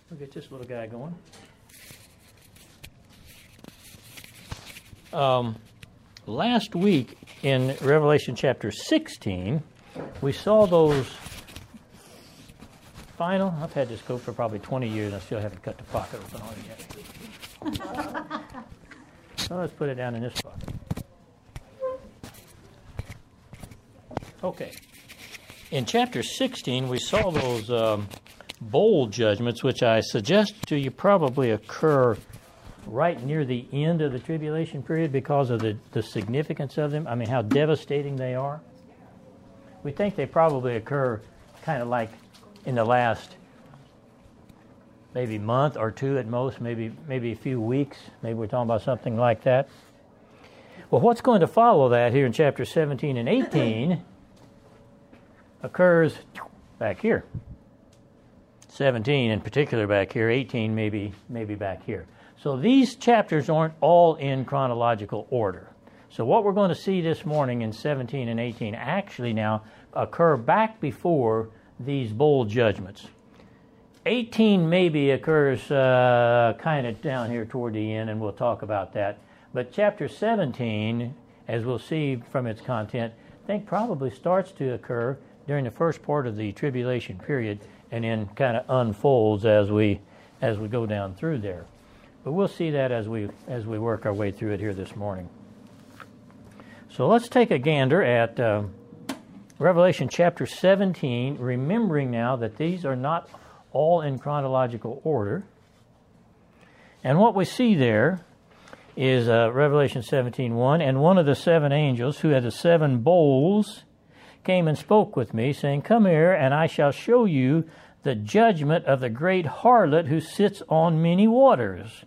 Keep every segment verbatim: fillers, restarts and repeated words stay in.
We'll get this little guy going. Um, last week in Revelation chapter sixteen, we saw those final, I've had this coat for probably twenty years and I still haven't cut the pocket open on it yet. So let's put it down in this pocket. Okay. In chapter sixteen, we saw those um, bowl judgments, which I suggest to you probably occur right near the end of the tribulation period because of the, the significance of them. I mean, how devastating they are. We think they probably occur kind of like in the last maybe month or two at most, maybe maybe a few weeks. Maybe we're talking about something like that. Well, what's going to follow that here in chapter seventeen and eighteen occurs back here. seventeen in particular back here, eighteen maybe maybe back here. So these chapters aren't all in chronological order. So what we're going to see this morning in seventeen and eighteen actually now occur back before these bowl judgments. eighteen maybe occurs uh, kind of down here toward the end, and we'll talk about that. But chapter seventeen, as we'll see from its content, I think probably starts to occur during the first part of the tribulation period, and then kind of unfolds as we as we go down through there. But we'll see that as we as we work our way through it here this morning. So let's take a gander at uh, Revelation chapter seventeen, remembering now that these are not all in chronological order. And what we see there is uh, Revelation seventeen one, and one of the seven angels who had the seven bowls came and spoke with me, saying, "Come here, and I shall show you the judgment of the great harlot who sits on many waters."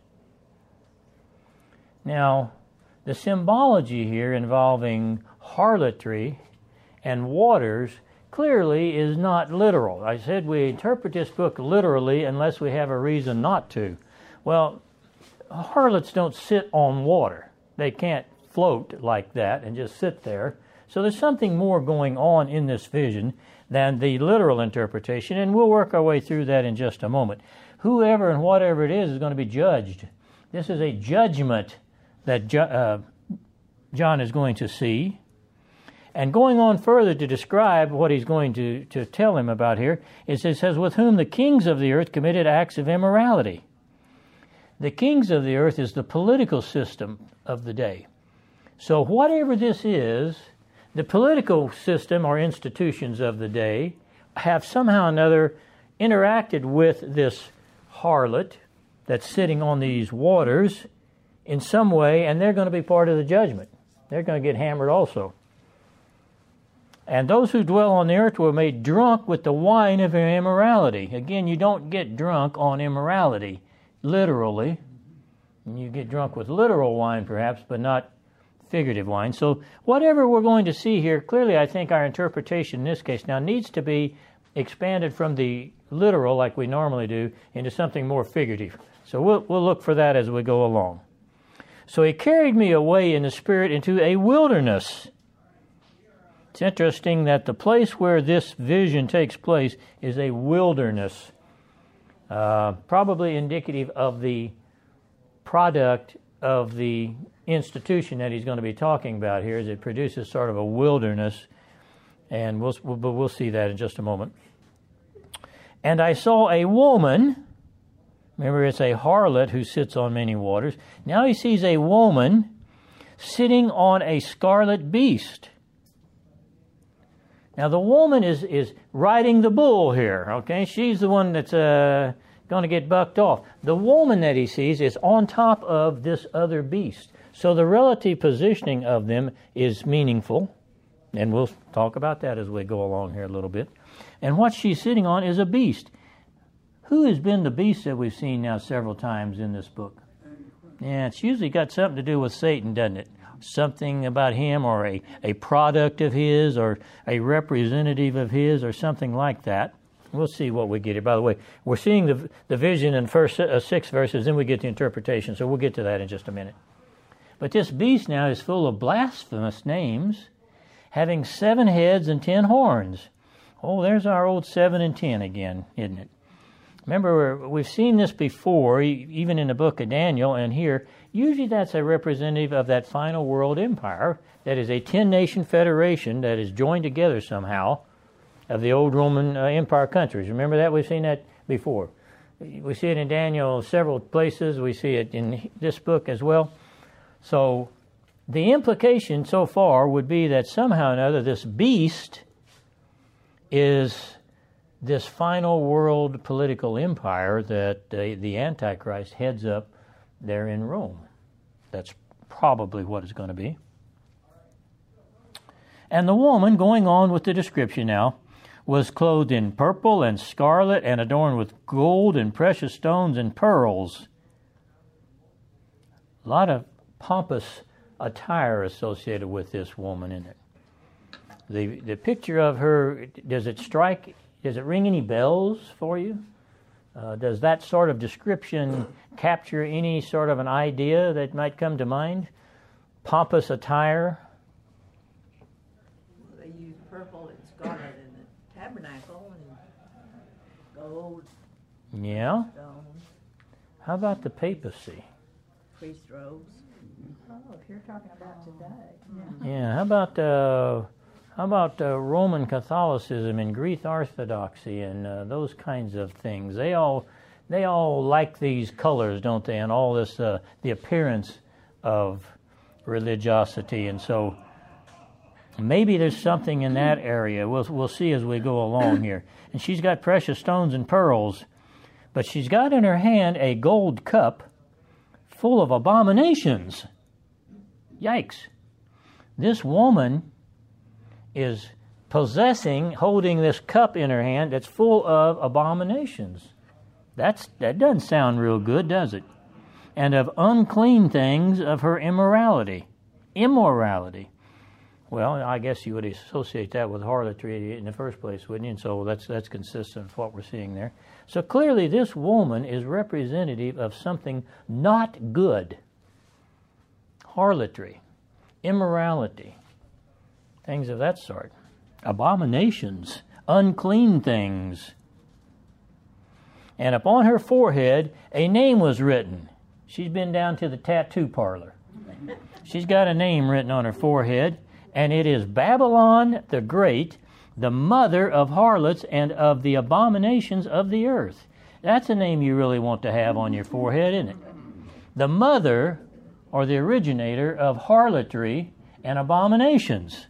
Now, the symbology here involving harlotry and waters clearly is not literal. I said we interpret this book literally unless we have a reason not to. Well, harlots don't sit on water. They can't float like that and just sit there. So there's something more going on in this vision than the literal interpretation, and we'll work our way through that in just a moment. Whoever and whatever it is is going to be judged. This is a judgment that uh, John is going to see. And going on further to describe what he's going to, to tell him about here, it says, "With whom the kings of the earth committed acts of immorality." The kings of the earth is the political system of the day. So whatever this is, the political system or institutions of the day have somehow or another interacted with this harlot that's sitting on these waters in some way, and they're going to be part of the judgment. They're going to get hammered also. "And those who dwell on the earth were made drunk with the wine of their immorality." Again, you don't get drunk on immorality, literally. You get drunk with literal wine, perhaps, but not figurative wine. So whatever we're going to see here, clearly I think our interpretation in this case now needs to be expanded from the literal, like we normally do, into something more figurative. So we'll, we'll look for that as we go along. "So he carried me away in the spirit into a wilderness." It's interesting that the place where this vision takes place is a wilderness, uh, probably indicative of the product of the institution that he's going to be talking about here, as it produces sort of a wilderness, and we'll, we'll, we'll see that in just a moment. "And I saw a woman," remember it's a harlot who sits on many waters. Now he sees a woman sitting on a scarlet beast. Now the woman is, is riding the bull here, okay? She's the one that's uh, going to get bucked off. The woman that he sees is on top of this other beast. So the relative positioning of them is meaningful, and we'll talk about that as we go along here a little bit. And what she's sitting on is a beast. Who has been the beast that we've seen now several times in this book? Yeah, it's usually got something to do with Satan, doesn't it? Something about him, or a, a product of his, or a representative of his, or something like that. We'll see what we get here. By the way, we're seeing the the vision in first uh, six verses, then we get the interpretation, so we'll get to that in just a minute. But this beast now is full of blasphemous names, having seven heads and ten horns. Oh, there's our old seven and ten again, isn't it? Remember, we've seen this before, even in the book of Daniel and here. Usually that's a representative of that final world empire that is a ten-nation federation that is joined together somehow of the old Roman uh, Empire countries. Remember that? We've seen that before. We see it in Daniel several places. We see it in this book as well. So the implication so far would be that somehow or another this beast is this final world political empire that uh, the Antichrist heads up there in Rome. That's probably what it's going to be. And the woman, going on with the description now, was clothed in purple and scarlet and adorned with gold and precious stones and pearls. A lot of pompous attire associated with this woman in it. The the picture of her, does it strike, does it ring any bells for you? Uh, does that sort of description capture any sort of an idea that might come to mind? Pompous attire? They use purple and scarlet in the tabernacle and gold. Yeah. Stones. How about the papacy? Priest robes. Oh, if you're talking about today. Yeah. Yeah. How about uh, how about uh, Roman Catholicism and Greek Orthodoxy and uh, those kinds of things? They all they all like these colors, don't they? And all this uh, the appearance of religiosity, and so maybe there's something in that area. We'll we'll see as we go along here. And she's got precious stones and pearls, but she's got in her hand a gold cup full of abominations. Yikes. This woman is possessing, holding this cup in her hand that's full of abominations. That's That doesn't sound real good, does it? And of unclean things of her immorality. Immorality. Well, I guess you would associate that with harlotry in the first place, wouldn't you? And so that's that's consistent with what we're seeing there. So clearly this woman is representative of something not good. Harlotry, immorality, things of that sort. Abominations, unclean things. And upon her forehead a name was written. She's been down to the tattoo parlor. She's got a name written on her forehead, and it is Babylon the Great, the mother of harlots and of the abominations of the earth. That's a name you really want to have on your forehead, isn't it? The mother or the originator of harlotry and abominations.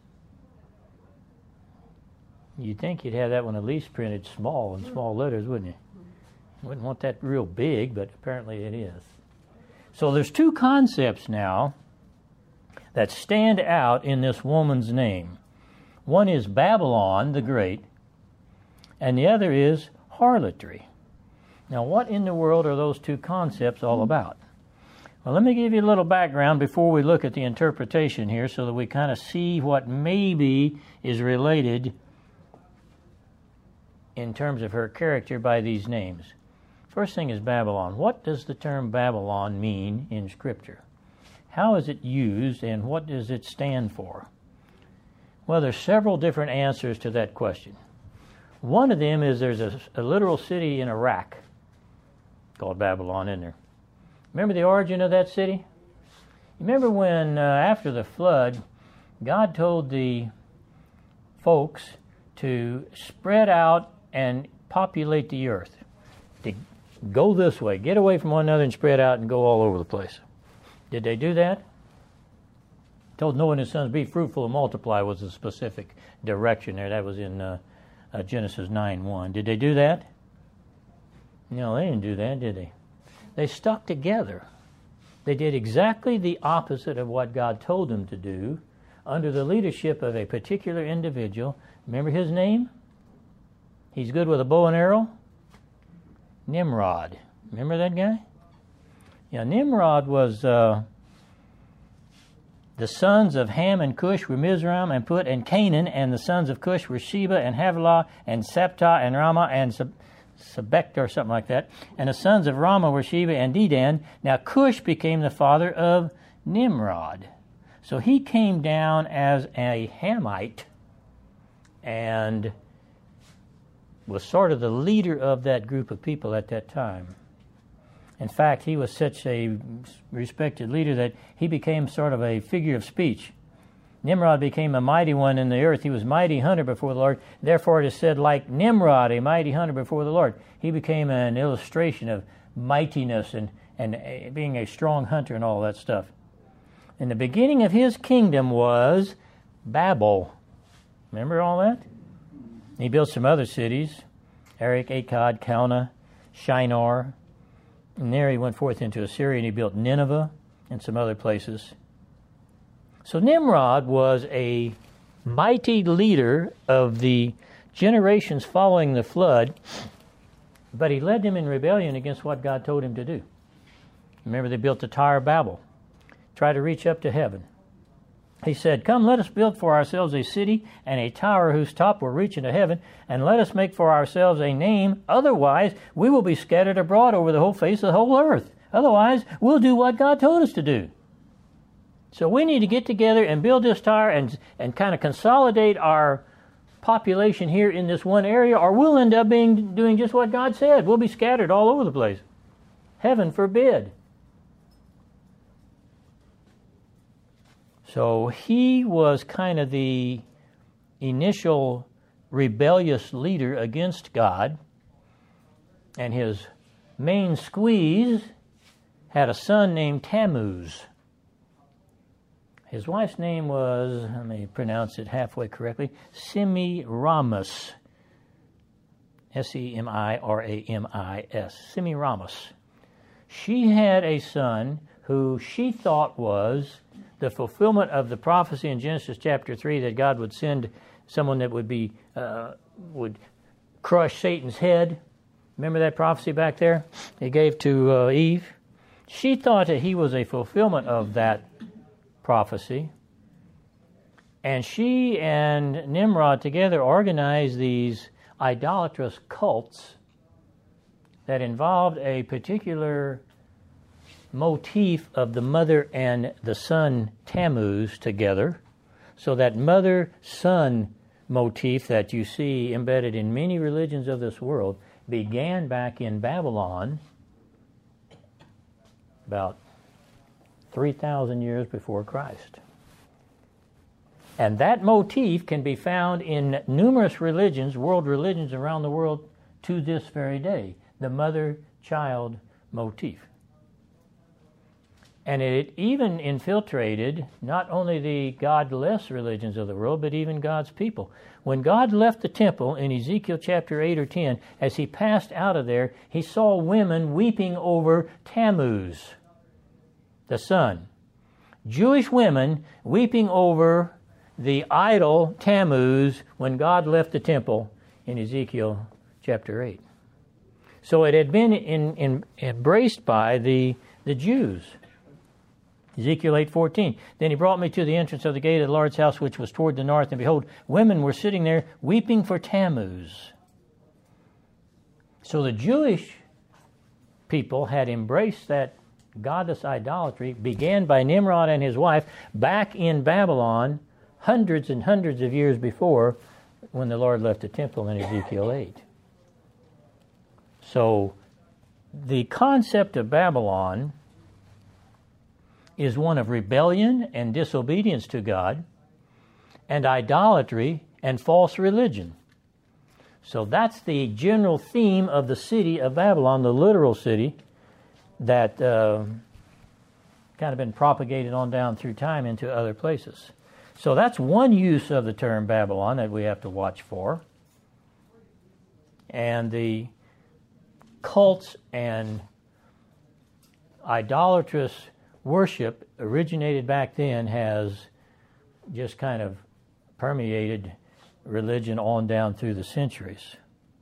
You'd think you'd have that one at least printed small in small letters, wouldn't you? Wouldn't want that real big, but apparently it is. So there's two concepts now that stand out in this woman's name. One is Babylon the Great, and the other is harlotry. Now, what in the world are those two concepts all about? Well, let me give you a little background before we look at the interpretation here so that we kind of see what maybe is related in terms of her character by these names. First thing is Babylon. What does the term Babylon mean in Scripture? How is it used, and what does it stand for? Well, there's several different answers to that question. One of them is there's a, a literal city in Iraq called Babylon in there. Remember the origin of that city? Remember when, uh, after the flood, God told the folks to spread out and populate the earth, to go this way, get away from one another and spread out and go all over the place. Did they do that? Told Noah and his sons, be fruitful and multiply was a specific direction there. That was in uh, uh, Genesis nine one. Did they do that? No, they didn't do that, did they? They stuck together. They did exactly the opposite of what God told them to do under the leadership of a particular individual. Remember his name? He's good with a bow and arrow? Nimrod. Remember that guy? Yeah, Nimrod was uh, the sons of Ham and Cush were Mizraim and Put and Canaan, and the sons of Cush were Sheba and Havilah and Septah and Ramah and Seb- Sebekta or something like that. And the sons of Ramah were Sheba and Dedan. Now Cush became the father of Nimrod. So he came down as a Hamite, and was sort of the leader of that group of people at that time. In fact, he was such a respected leader that he became sort of a figure of speech. Nimrod became a mighty one in the earth. He was mighty hunter before the Lord. Therefore it is said, like Nimrod, a mighty hunter before the Lord. He became an illustration of mightiness and, and being a strong hunter and all that stuff. And the beginning of his kingdom was Babel. Remember all that? He built some other cities, Erech, Akkad, Calneh, Shinar. And there he went forth into Assyria, and he built Nineveh and some other places. So Nimrod was a mighty leader of the generations following the flood, but he led them in rebellion against what God told him to do. Remember, they built the Tower of Babel, tried to reach up to heaven. He said, "Come, let us build for ourselves a city and a tower whose top will reach into heaven, and let us make for ourselves a name. Otherwise, we will be scattered abroad over the whole face of the whole earth. Otherwise, we'll do what God told us to do." So we need to get together and build this tower and, and kind of consolidate our population here in this one area, or we'll end up being doing just what God said. We'll be scattered all over the place. Heaven forbid. So he was kind of the initial rebellious leader against God, and his main squeeze had a son named Tammuz. His wife's name was, let me pronounce it halfway correctly, Semiramis. S E M I R A M I S. Semiramis. She had a son who she thought was the fulfillment of the prophecy in Genesis chapter three that God would send someone that would be uh, would crush Satan's head. Remember that prophecy back there he gave to uh, Eve? She thought that he was a fulfillment of that prophecy. And she and Nimrod together organized these idolatrous cults that involved a particular motif of the mother and the son Tammuz together. So that mother-son motif that you see embedded in many religions of this world began back in Babylon about three thousand years before Christ. And that motif can be found in numerous religions, world religions around the world to this very day, the mother-child motif. And it even infiltrated not only the godless religions of the world, but even God's people. When God left the temple in Ezekiel chapter eight or ten, as he passed out of there, he saw women weeping over Tammuz, the sun. Jewish women weeping over the idol Tammuz when God left the temple in Ezekiel chapter eight. So it had been in, in, embraced by the, the Jews. Ezekiel eight fourteen. Then he brought me to the entrance of the gate of the Lord's house, which was toward the north, and behold, women were sitting there weeping for Tammuz. So the Jewish people had embraced that goddess idolatry, began by Nimrod and his wife back in Babylon hundreds and hundreds of years before when the Lord left the temple in Ezekiel eight. So the concept of Babylon is one of rebellion and disobedience to God and idolatry and false religion. So that's the general theme of the city of Babylon, the literal city that uh, kind of been propagated on down through time into other places. So that's one use of the term Babylon that we have to watch for. And the cults and idolatrous worship originated back then has just kind of permeated religion on down through the centuries.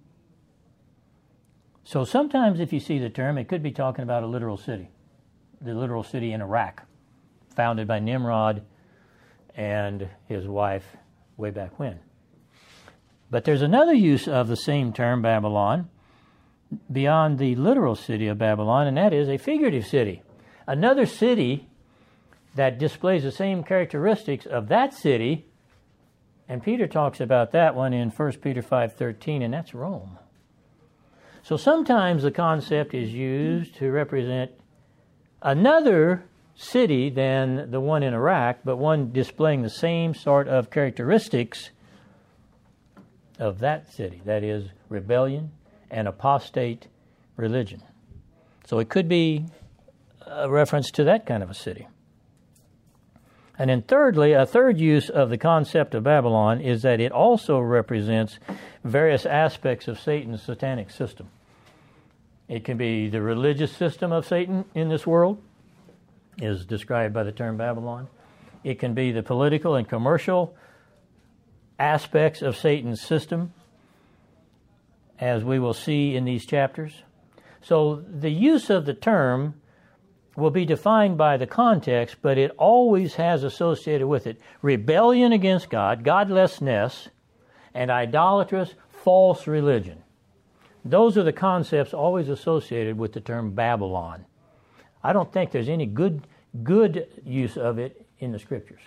So sometimes if you see the term, it could be talking about a literal city, the literal city in Iraq, founded by Nimrod and his wife way back when. But there's another use of the same term, Babylon, beyond the literal city of Babylon, and that is a figurative city. Another city that displays the same characteristics of that city And Peter talks about that one in First Peter five thirteen, and that's Rome. So sometimes the concept is used to represent another city than the one in Iraq, but one displaying the same sort of characteristics of that city, that is, rebellion and apostate religion. So it could be a reference to that kind of a city. And then thirdly, a third use of the concept of Babylon is that it also represents various aspects of Satan's satanic system. It can be the religious system of Satan in this world, is described by the term Babylon. It can be the political and commercial aspects of Satan's system, as we will see in these chapters. So the use of the term will be defined by the context, but it always has associated with it rebellion against God, godlessness, and idolatrous false religion. Those are the concepts always associated with the term Babylon. I don't think there's any good good use of it in the Scriptures.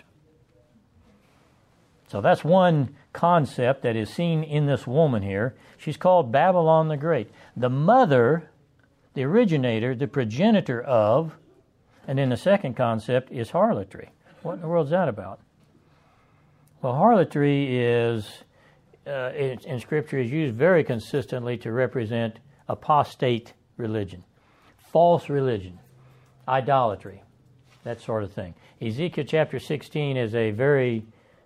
So that's one concept that is seen in this woman here. She's called Babylon the Great. The mother, the originator, the progenitor of, and then the second concept is harlotry. What in the world is that about? Well, harlotry is, uh, in, in Scripture, is used very consistently to represent apostate religion, false religion, idolatry, that sort of thing. Ezekiel chapter sixteen is a very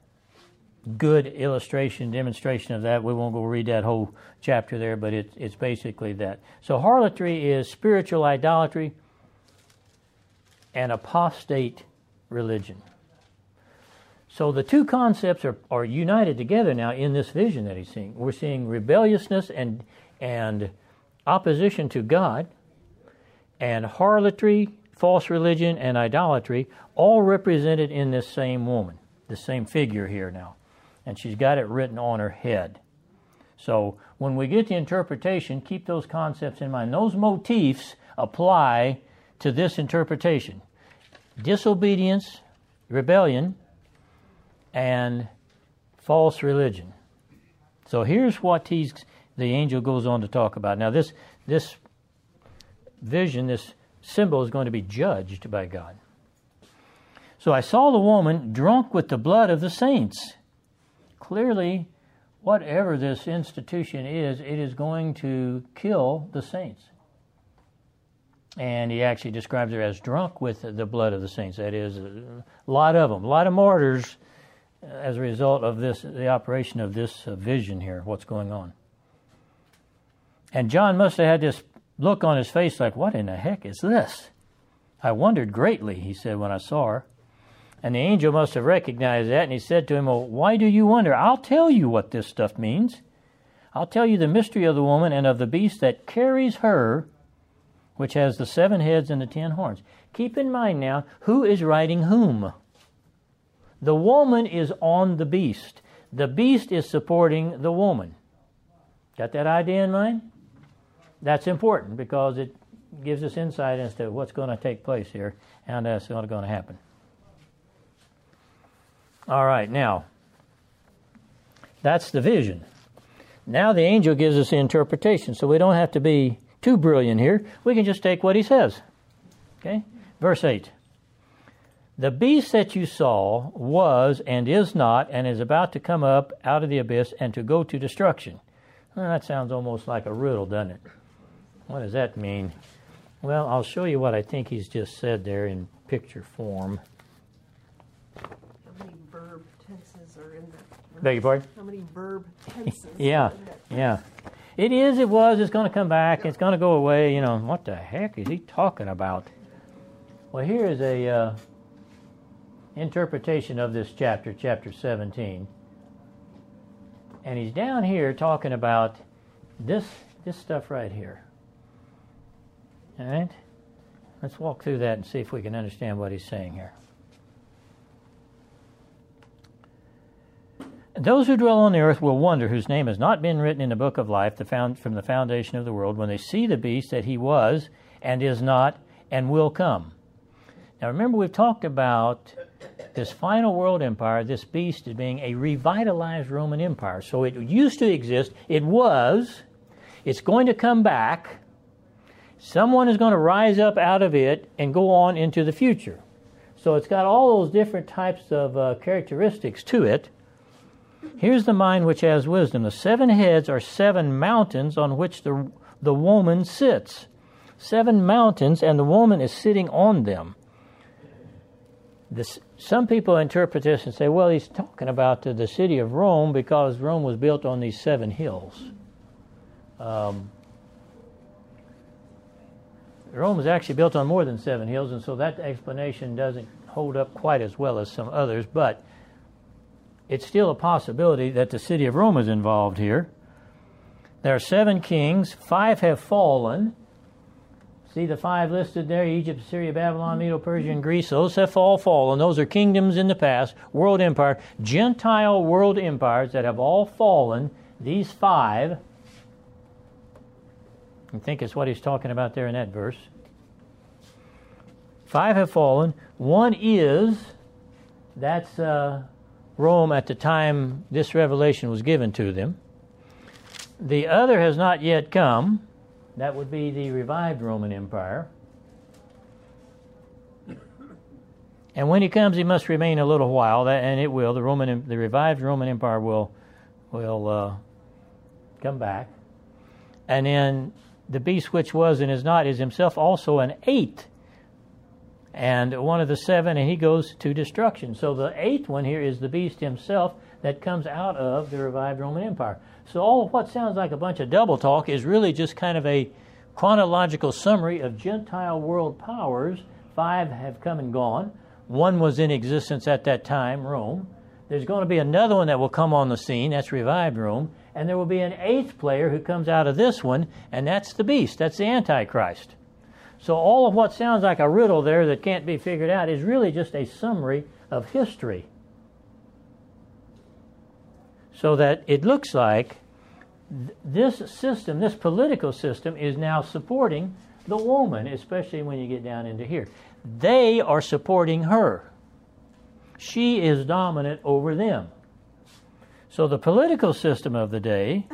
good illustration, demonstration of that. We won't go read that whole chapter there, but it, it's basically that. So harlotry is spiritual idolatry and apostate religion. So the two concepts are, are united together now in this vision that he's seeing. We're seeing rebelliousness and, and opposition to God, and harlotry, false religion, and idolatry, all represented in this same woman, the same figure here now. And she's got it written on her head. So when we get the interpretation, keep those concepts in mind. Those motifs apply to this interpretation. Disobedience, rebellion, and false religion. So here's what he's, the angel goes on to talk about. Now this, this vision, this symbol is going to be judged by God. So I saw the woman drunk with the blood of the saints. Clearly, whatever this institution is, it is going to kill the saints. And he actually describes her as drunk with the blood of the saints. That is, a lot of them, a lot of martyrs as a result of this, the operation of this vision here, what's going on. And John must have had this look on his face like, what in the heck is this? I wondered greatly, he said, when I saw her. And the angel must have recognized that, and he said to him, well, why do you wonder? I'll tell you what this stuff means. I'll tell you the mystery of the woman and of the beast that carries her, which has the seven heads and the ten horns. Keep in mind now, who is riding whom? The woman is on the beast. The beast is supporting the woman. Got that idea in mind? That's important because it gives us insight as to what's going to take place here and that's going to happen. All right, now, that's the vision. Now the angel gives us the interpretation, so we don't have to be too brilliant here. We can just take what he says. Okay? Verse eight. The beast that you saw was and is not and is about to come up out of the abyss and to go to destruction. Well, that sounds almost like a riddle, doesn't it? What does that mean? Well, I'll show you what I think he's just said there in picture form. How many verb tenses are in that? Beg your pardon? How many verb tenses yeah, are in that? yeah. It is, it was, it's going to come back, it's going to go away. You know, what the heck is he talking about? Well, here is a uh, interpretation of this chapter, chapter seventeen. And he's down here talking about this this stuff right here. All right? Let's walk through that and see if we can understand what he's saying here. Those who dwell on the earth will wonder, whose name has not been written in the book of life the found, from the foundation of the world, when they see the beast that he was and is not and will come. Now remember, we've talked about this final world empire, this beast is being a revitalized Roman Empire. So it used to exist. It was. It's going to come back. Someone is going to rise up out of it and go on into the future. So it's got all those different types of uh, characteristics to it. Here's the mind which has wisdom. The seven heads are seven mountains on which the, the woman sits. Seven mountains, and the woman is sitting on them. This, some people interpret this and say, well, he's talking about the, the city of Rome because Rome was built on these seven hills. Um, Rome was actually built on more than seven hills, and so that explanation doesn't hold up quite as well as some others, but it's still a possibility that the city of Rome is involved here. There are seven kings. Five have fallen. See the five listed there, Egypt, Syria, Babylon, Medo-Persia, and Greece. Those have all fallen. Those are kingdoms in the past, world empire, Gentile world empires that have all fallen. These five, I think it's what he's talking about there in that verse. Five have fallen. One is, that's uh, Rome at the time this revelation was given to them. The other has not yet come. That would be the revived Roman Empire. And when he comes, he must remain a little while, that, and it will. The Roman, the revived Roman Empire will, will uh, come back. And then the beast which was and is not is himself also an eighth, and one of the seven, and he goes to destruction. So the eighth one here is the beast himself that comes out of the revived Roman Empire. So all of what sounds like a bunch of double talk is really just kind of a chronological summary of Gentile world powers. Five have come and gone. One was in existence at that time, Rome. There's going to be another one that will come on the scene, that's revived Rome. And there will be an eighth player who comes out of this one, and that's the beast, that's the Antichrist. So all of what sounds like a riddle there that can't be figured out is really just a summary of history. So that it looks like th- this system, this political system, is now supporting the woman, especially when you get down into here. They are supporting her. She is dominant over them. So the political system of the day,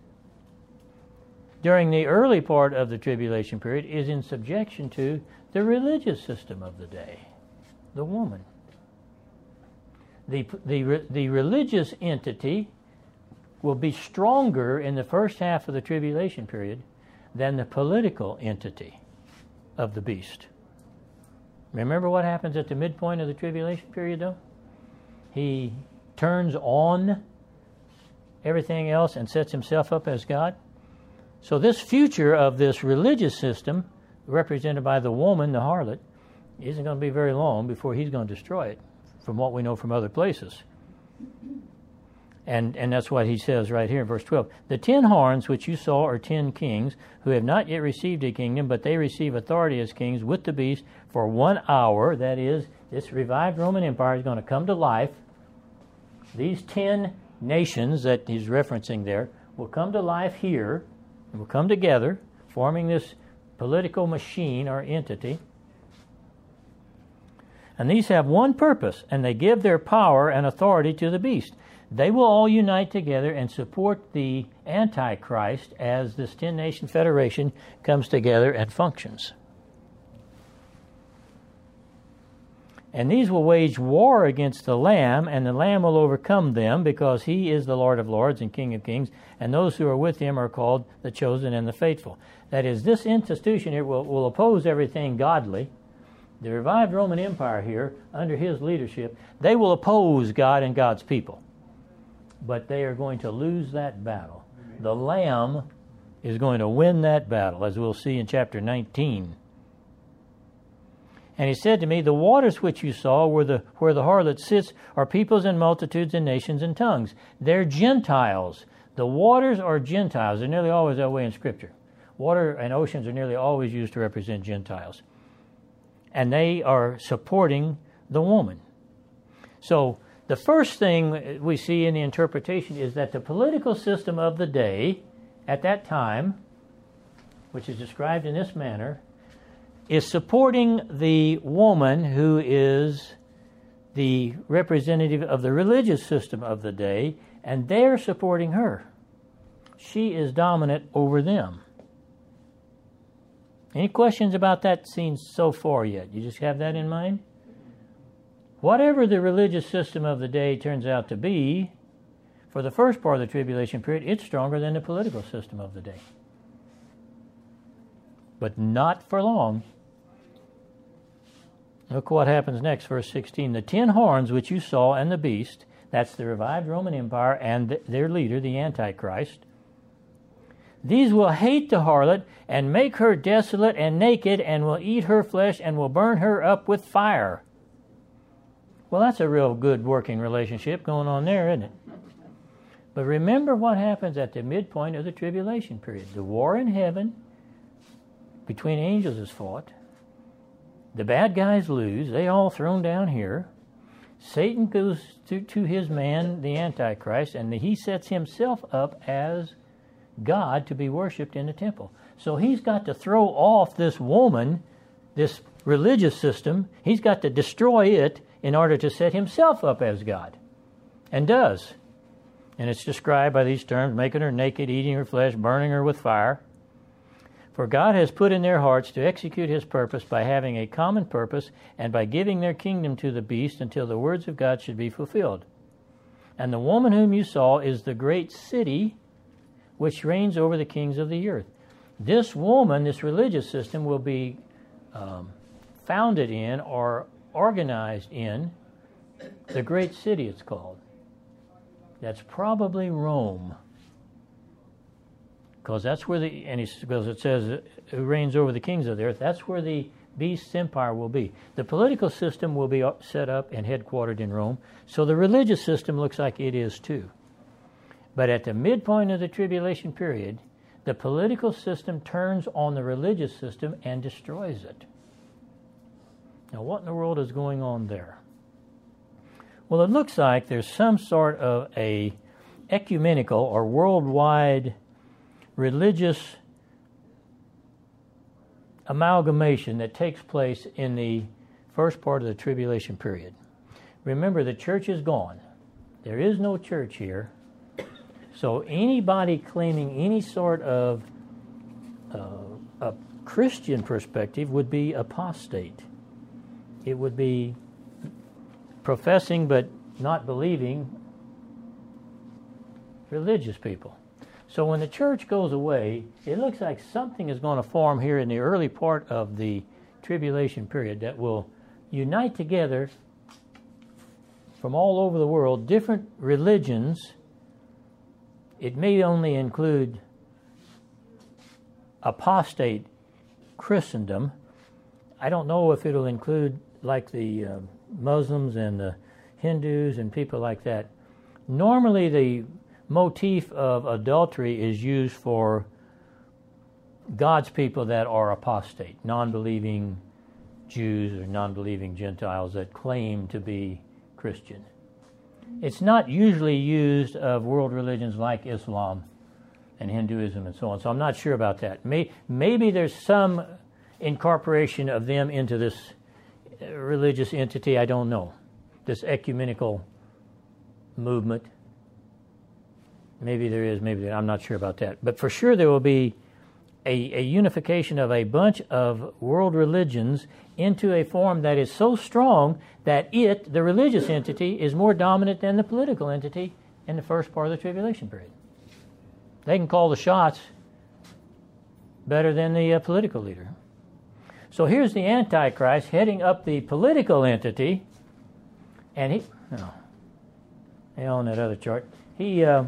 during the early part of the tribulation period, is in subjection to the religious system of the day, the woman. The, the, the religious entity will be stronger in the first half of the tribulation period than the political entity of the beast. Remember what happens at the midpoint of the tribulation period, though? He turns on everything else and sets himself up as God. So this future of this religious system, represented by the woman, the harlot, isn't going to be very long before he's going to destroy it, from what we know from other places. And and that's what he says right here in verse twelve. The ten horns which you saw are ten kings who have not yet received a kingdom, but they receive authority as kings with the beast for one hour. That is, this revived Roman Empire is going to come to life. These ten nations that he's referencing there will come to life here, and will come together, forming this political machine or entity. And these have one purpose, and they give their power and authority to the beast. They will all unite together and support the Antichrist as this ten-nation federation comes together and functions. And these will wage war against the Lamb, and the Lamb will overcome them, because he is the Lord of lords and King of kings, and those who are with him are called the chosen and the faithful. That is, this institution here will, will oppose everything godly. The revived Roman Empire here, under his leadership, they will oppose God and God's people. But they are going to lose that battle. The Lamb is going to win that battle, as we'll see in chapter nineteen. And he said to me, the waters which you saw where the, where the harlot sits are peoples and multitudes and nations and tongues. They're Gentiles. The waters are Gentiles. They're nearly always that way in Scripture. Water and oceans are nearly always used to represent Gentiles. And they are supporting the woman. So the first thing we see in the interpretation is that the political system of the day at that time, which is described in this manner, is supporting the woman who is the representative of the religious system of the day, and they're supporting her. She is dominant over them. Any questions about that scene so far yet? You just have that in mind? Whatever the religious system of the day turns out to be, for the first part of the tribulation period, it's stronger than the political system of the day. But not for long. Look what happens next, verse sixteen. The ten horns which you saw and the beast, that's the revived Roman Empire and th- their leader, the Antichrist, these will hate the harlot and make her desolate and naked and will eat her flesh and will burn her up with fire. Well, that's a real good working relationship going on there, isn't it? But remember what happens at the midpoint of the tribulation period. The war in heaven between angels is fought. The bad guys lose. They all thrown down here. Satan goes to, to his man, the Antichrist, and he sets himself up as God to be worshipped in the temple. So he's got to throw off this woman, this religious system. He's got to destroy it in order to set himself up as God. And does. And it's described by these terms, making her naked, eating her flesh, burning her with fire. For God has put in their hearts to execute his purpose by having a common purpose and by giving their kingdom to the beast until the words of God should be fulfilled. And the woman whom you saw is the great city which reigns over the kings of the earth. This woman, this religious system, will be um, founded in or organized in the great city, it's called. That's probably Rome. Because that's where the, and he, because it says who reigns over the kings of the earth, that's where the beast's empire will be. The political system will be set up and headquartered in Rome, so the religious system looks like it is too. But at the midpoint of the tribulation period, the political system turns on the religious system and destroys it. Now, what in the world is going on there? Well, it looks like there's some sort of a ecumenical or worldwide religious amalgamation that takes place in the first part of the tribulation period. Remember, the church is gone. There is no church here. So anybody claiming any sort of uh, a Christian perspective would be apostate. It would be professing but not believing religious people. So when the church goes away, it looks like something is going to form here in the early part of the tribulation period that will unite together from all over the world different religions. It may only include apostate Christendom. I don't know if it'll include like the uh, Muslims and the Hindus and people like that. Normally the motif of adultery is used for God's people that are apostate, non-believing Jews or non-believing Gentiles that claim to be Christian. It's not usually used of world religions like Islam and Hinduism and so on, so I'm not sure about that. May, maybe there's some incorporation of them into this religious entity, I don't know, this ecumenical movement. Maybe there is, maybe there, I'm not sure about that. But for sure there will be a, a unification of a bunch of world religions into a form that is so strong that it, the religious entity, is more dominant than the political entity in the first part of the tribulation period. They can call the shots better than the uh, political leader. So here's the Antichrist heading up the political entity, and he, oh, yeah, on that other chart, he, uh,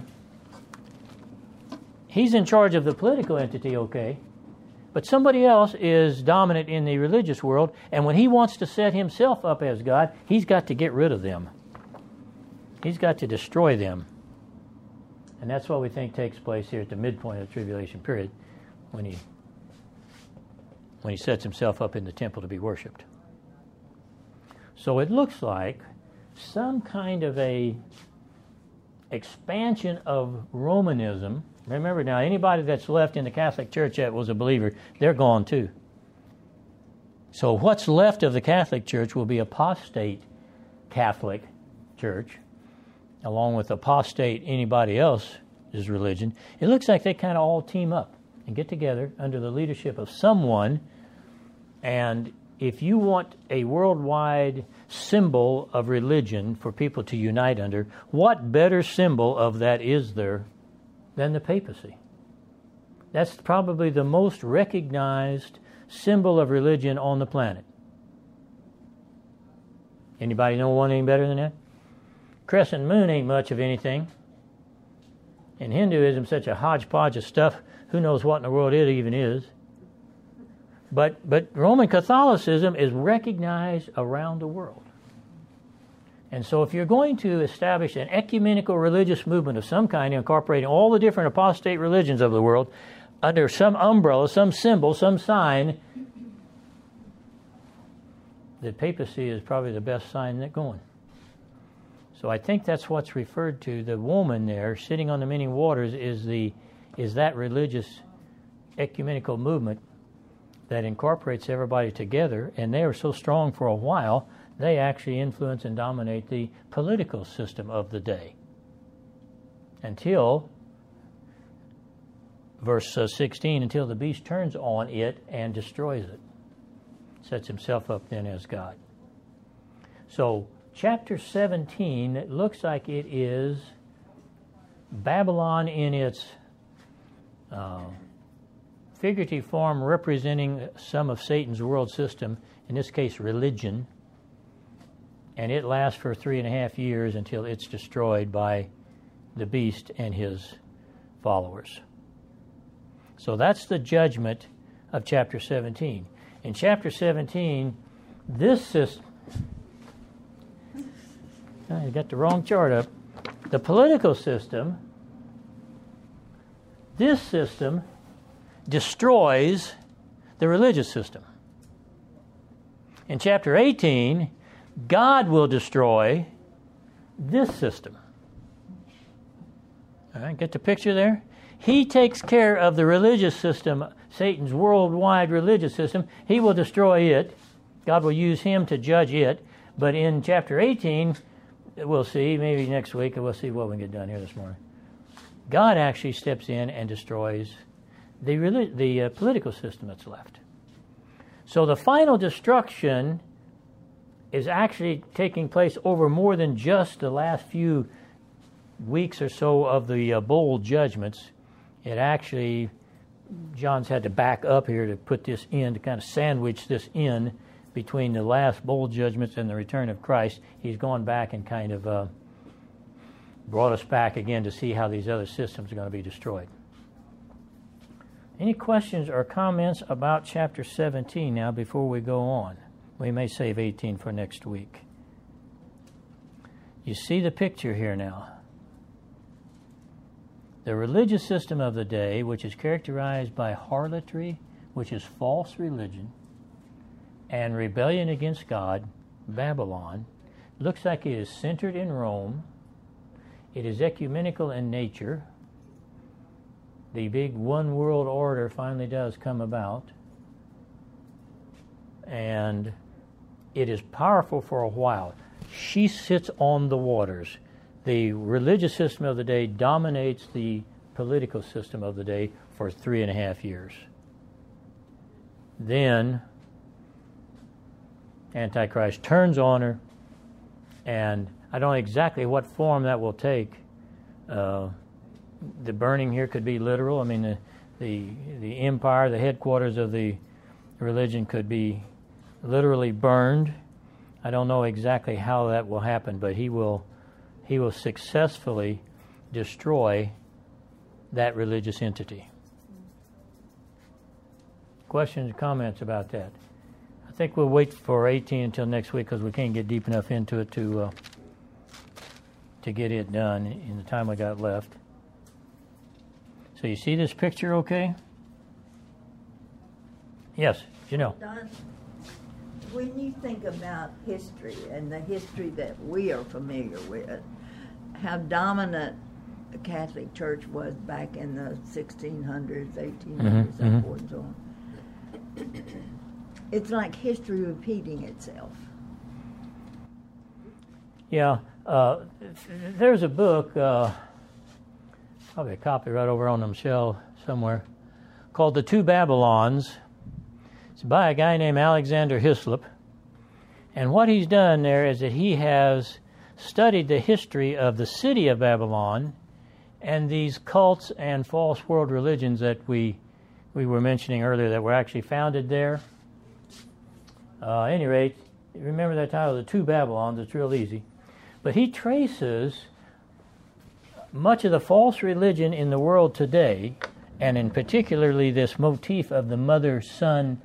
he's in charge of the political entity, okay, but somebody else is dominant in the religious world, and when he wants to set himself up as God, he's got to get rid of them. He's got to destroy them. And that's what we think takes place here at the midpoint of the tribulation period when he when he sets himself up in the temple to be worshipped. So it looks like some kind of a expansion of Romanism. Remember now, anybody that's left in the Catholic Church that was a believer, they're gone too. So what's left of the Catholic Church will be apostate Catholic Church, along with apostate anybody else's religion, it looks like they kind of all team up and get together under the leadership of someone. And if you want a worldwide symbol of religion for people to unite under, what better symbol of that is there than the papacy? That's probably the most recognized symbol of religion on the planet. Anybody know one any better than that? Crescent moon ain't much of anything. And Hinduism, such a hodgepodge of stuff, who knows what in the world it even is. But but Roman Catholicism is recognized around the world. And so if you're going to establish an ecumenical religious movement of some kind, incorporating all the different apostate religions of the world under some umbrella, some symbol, some sign, the papacy is probably the best sign that's going. So I think that's what's referred to. The woman there sitting on the many waters is the is that religious ecumenical movement that incorporates everybody together, and they are so strong for a while, they actually influence and dominate the political system of the day. Until, verse uh, sixteen, until the beast turns on it and destroys it. Sets himself up then as God. So, chapter seventeen, it looks like it is Babylon in its uh, figurative form, representing some of Satan's world system, in this case religion, and it lasts for three and a half years until it's destroyed by the beast and his followers. So that's the judgment of chapter seventeen. In chapter seventeen, this system, oh, you got the wrong chart up. The political system, this system destroys the religious system. In chapter eighteen, God will destroy this system. All right, get the picture there? He takes care of the religious system, Satan's worldwide religious system. He will destroy it. God will use him to judge it. But in chapter eighteen, we'll see, maybe next week, we'll see what we can get done here this morning. God actually steps in and destroys the relig- the uh, political system that's left. So the final destruction is actually taking place over more than just the last few weeks or so of the uh, bowl judgments. It actually, John's had to back up here to put this in, to kind of sandwich this in between the last bowl judgments and the return of Christ. He's gone back and kind of uh, brought us back again to see how these other systems are going to be destroyed. Any questions or comments about chapter seventeen now before we go on? We may save eighteen for next week. You see the picture here now. The religious system of the day, which is characterized by harlotry, which is false religion, and rebellion against God, Babylon, looks like it is centered in Rome. It is ecumenical in nature. The big one world order finally does come about. And it is powerful for a while. She sits on the waters. The religious system of the day dominates the political system of the day for three and a half years. Then Antichrist turns on her, and I don't know exactly what form that will take. Uh, the burning here could be literal. I mean, the, the the empire, the headquarters of the religion could be literally burned. I don't know exactly how that will happen, but he will he will successfully destroy that religious entity. Questions or comments about that? I think we'll wait for eighteen until next week because we can't get deep enough into it to uh, to get it done in the time we got left. So you see this picture okay? Yes, you know. Don, when you think about history and the history that we are familiar with, how dominant the Catholic Church was back in the sixteen hundreds, eighteen hundreds, mm-hmm, and forth and so on. It's like history repeating itself. Yeah, uh, there's a book, uh, probably a copy right over on the shelf somewhere, called The Two Babylons. It's by a guy named Alexander Hislop. And what he's done there is that he has studied the history of the city of Babylon and these cults and false world religions that we we were mentioning earlier that were actually founded there. Uh, at any rate, remember that title, The Two Babylons. It's real easy. But he traces much of the false religion in the world today, and in particularly this motif of the mother-son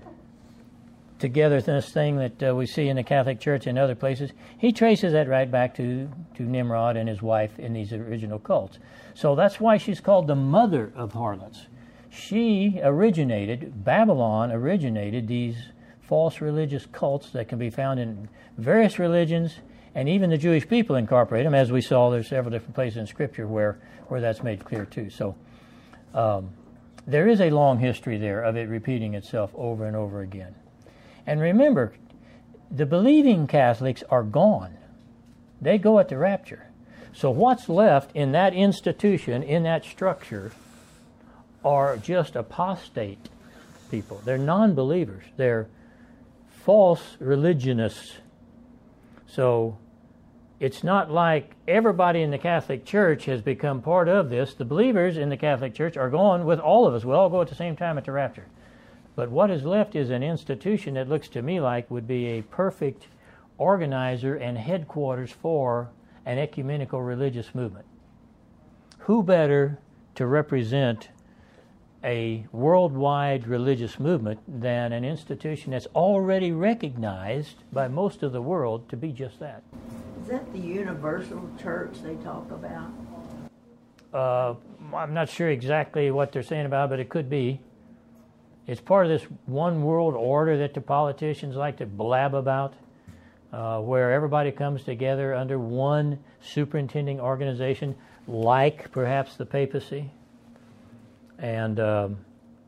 togetherness thing that uh, we see in the Catholic Church and other places. He traces that right back to, to Nimrod and his wife in these original cults. So that's why she's called the mother of harlots. She originated, Babylon originated these false religious cults that can be found in various religions, and even the Jewish people incorporate them. As we saw, there's several different places in Scripture where, where that's made clear too. So um, there is a long history there of it repeating itself over and over again. And remember, the believing Catholics are gone. They go at the rapture. So what's left in that institution, in that structure, are just apostate people. They're non-believers. They're false religionists. So it's not like everybody in the Catholic Church has become part of this. The believers in the Catholic Church are gone with all of us. We'll all go at the same time at the rapture. But what is left is an institution that looks to me like would be a perfect organizer and headquarters for an ecumenical religious movement. Who better to represent a worldwide religious movement than an institution that's already recognized by most of the world to be just that? Is that the universal church they talk about? Uh, I'm not sure exactly what they're saying about it, but it could be. It's part of this one world order that the politicians like to blab about, uh, where everybody comes together under one superintending organization, like perhaps the papacy. And um,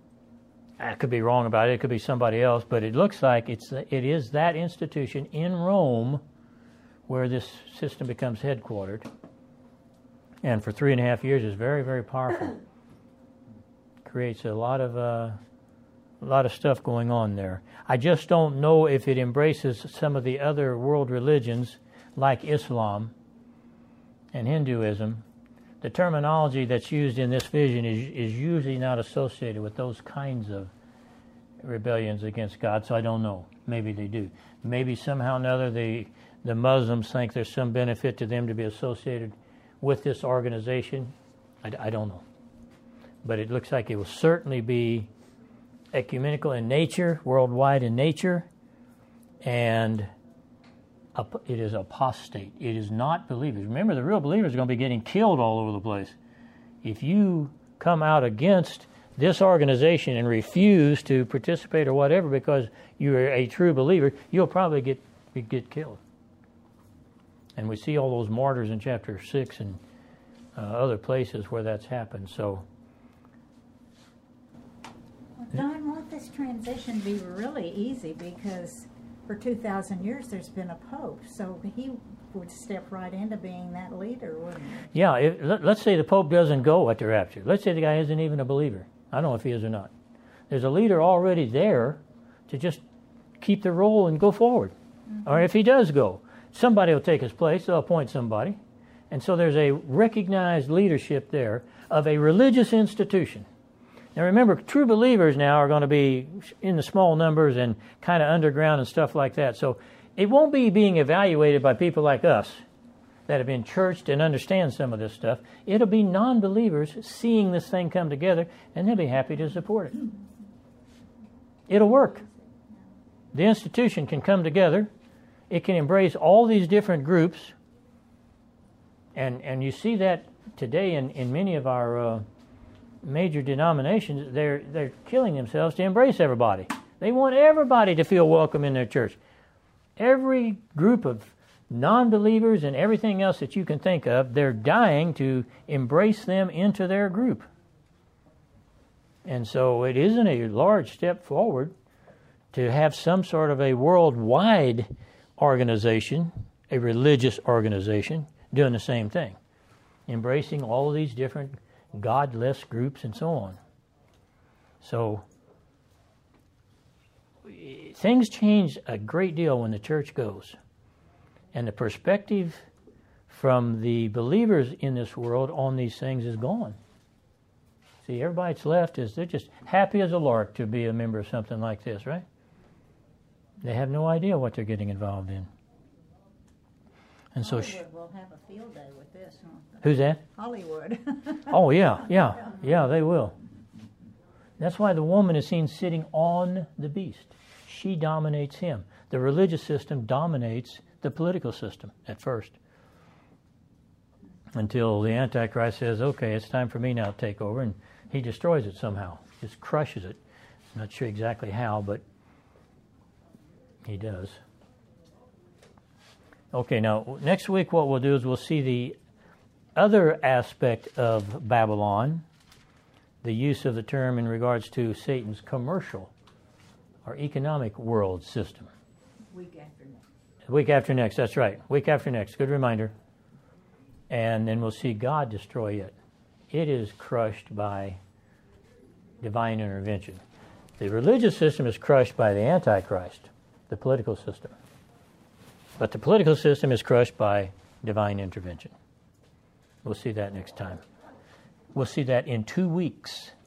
I could be wrong about it. It could be somebody else, but it looks like it's it is that institution in Rome where this system becomes headquartered. And for three and a half years is very, very powerful. Creates a lot of uh, a lot of stuff going on there. I just don't know if it embraces some of the other world religions like Islam and Hinduism. The terminology that's used in this vision is, is usually not associated with those kinds of rebellions against God, so I don't know. Maybe they do. Maybe somehow or another the, the Muslims think there's some benefit to them to be associated with this organization. I, I don't know. But it looks like it will certainly be ecumenical in nature, worldwide in nature, and it is apostate. It is not believers. Remember, the real believers are going to be getting killed all over the place. If you come out against this organization and refuse to participate or whatever because you're a true believer, you'll probably get get killed. And we see all those martyrs in chapter six and uh, other places where that's happened. So, Don, won't this transition be really easy because for two thousand years there's been a pope, so he would step right into being that leader, wouldn't he? Yeah, if, let, let's say the pope doesn't go at the rapture. Let's say the guy isn't even a believer. I don't know if he is or not. There's a leader already there to just keep the role and go forward. Mm-hmm. Or if he does go, somebody will take his place, they'll appoint somebody. And so there's a recognized leadership there of a religious institution. Now remember, true believers now are going to be in the small numbers and kind of underground and stuff like that. So it won't be being evaluated by people like us that have been churched and understand some of this stuff. It'll be non-believers seeing this thing come together, and they'll be happy to support it. It'll work. The institution can come together. It can embrace all these different groups. And and you see that today in, in many of our uh, major denominations. They're they're killing themselves to embrace everybody. They want everybody to feel welcome in their church. Every group of non-believers and everything else that you can think of, they're dying to embrace them into their group. And so it isn't a large step forward to have some sort of a worldwide organization a religious organization doing the same thing, embracing all of these different godless groups and so on. So things change a great deal when the church goes. And the perspective from the believers in this world on these things is gone. See, everybody that's left is they're just happy as a lark to be a member of something like this, right? They have no idea what they're getting involved in. And so, Hollywood sh- will have a field day with this, won't they? Who's that? Hollywood. Oh, yeah, yeah, yeah, they will. That's why the woman is seen sitting on the beast. She dominates him. The religious system dominates the political system at first. Until the Antichrist says, okay, it's time for me now to take over, and he destroys it somehow, just crushes it. I'm not sure exactly how, but he does. Okay, now next week what we'll do is we'll see the other aspect of Babylon, the use of the term in regards to Satan's commercial or economic world system. Week after next. Week after next, that's right. Week after next, good reminder. And then we'll see God destroy it. It is crushed by divine intervention. The religious system is crushed by the Antichrist, the political system. But the political system is crushed by divine intervention. We'll see that next time. We'll see that in two weeks.